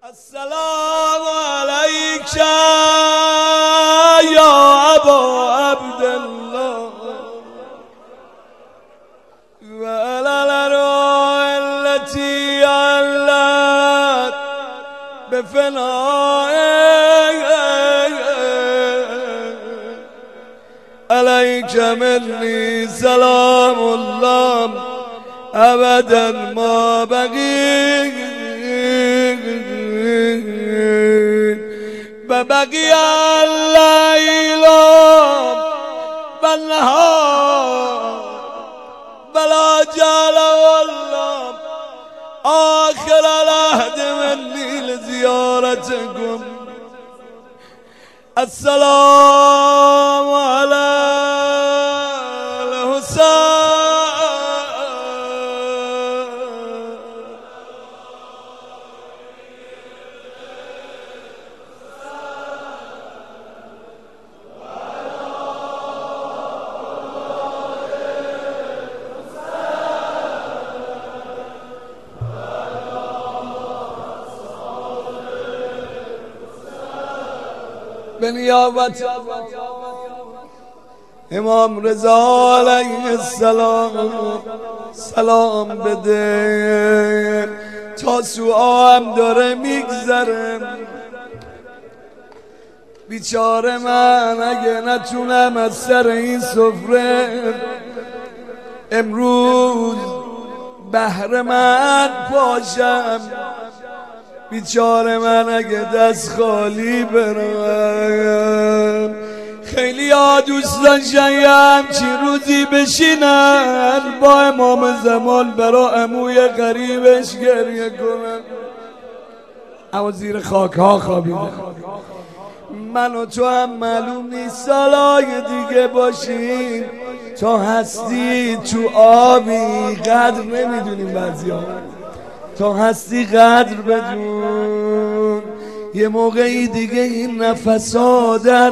السلام عليك يا أبا عبد الله وعلى الأرواح التي علت بفنائك عليك مني سلام الله أبدا ما بقيت ببقي الليل والنهار بلا جال والله آخر العهد مني لزيارتكم. السلام على الحسين بنیابت امام رضا علیه السلام سلام بده. تاسوعا هم داره میگذره، بیچاره من اگه نتونم از سر این سفره امروز بهره مند باشم، بیچاره من اگه دست خالی برم. خیلی ها دوست داشتن یه همچی روزی بشینن با امام زمان برا عموی غریبش گریه کنن، اما زیر خاک ها خوابیدن. من و تو هم معلوم نیست سالای دیگه باشیم تا هستی تو آبی قدر نمیدونیم. بعضی ها تا هستی قدر بدون، یه موقعی دیگه این نفسا در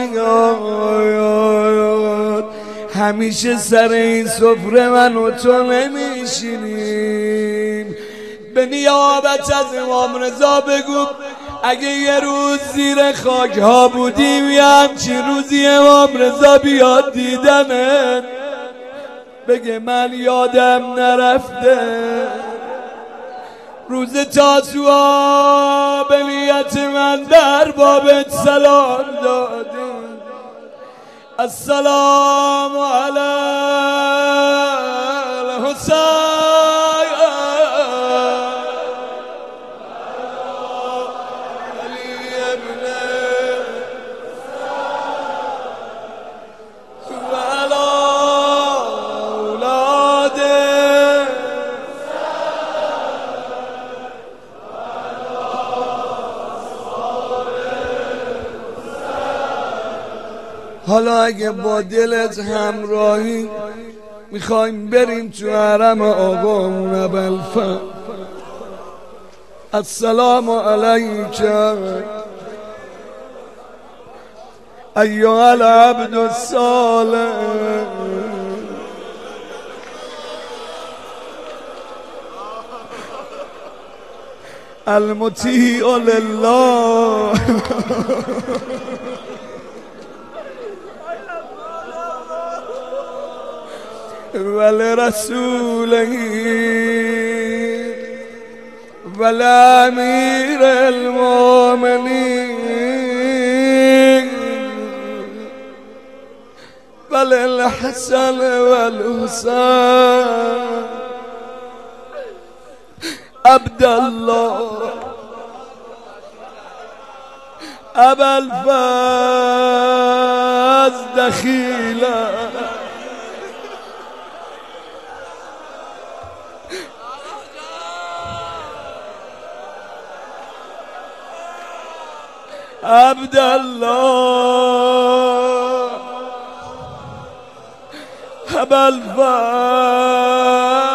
نمیاد. همیشه سر این سفره من و تو نمیشینیم. به نیابت از امام رضا بگو اگه یه روز زیر خاک ها بودیم یه همچین روزی امام رضا بیاد دیدنه بگه من یادم نرفته روز تاسوعا به نیت من در بابت سلام دادیم. السلام علی الحسین حالا اگه با دلت همراهی میخوایم بریم تو حرم آقامون ابوالفضل. السلام علیک ایها العبد الصالح المطیع لله ولرسوله ولامیر المؤمنین وللحسن والحسین عبدالله ابوالفضل دخیله عبدالله ابوالفضل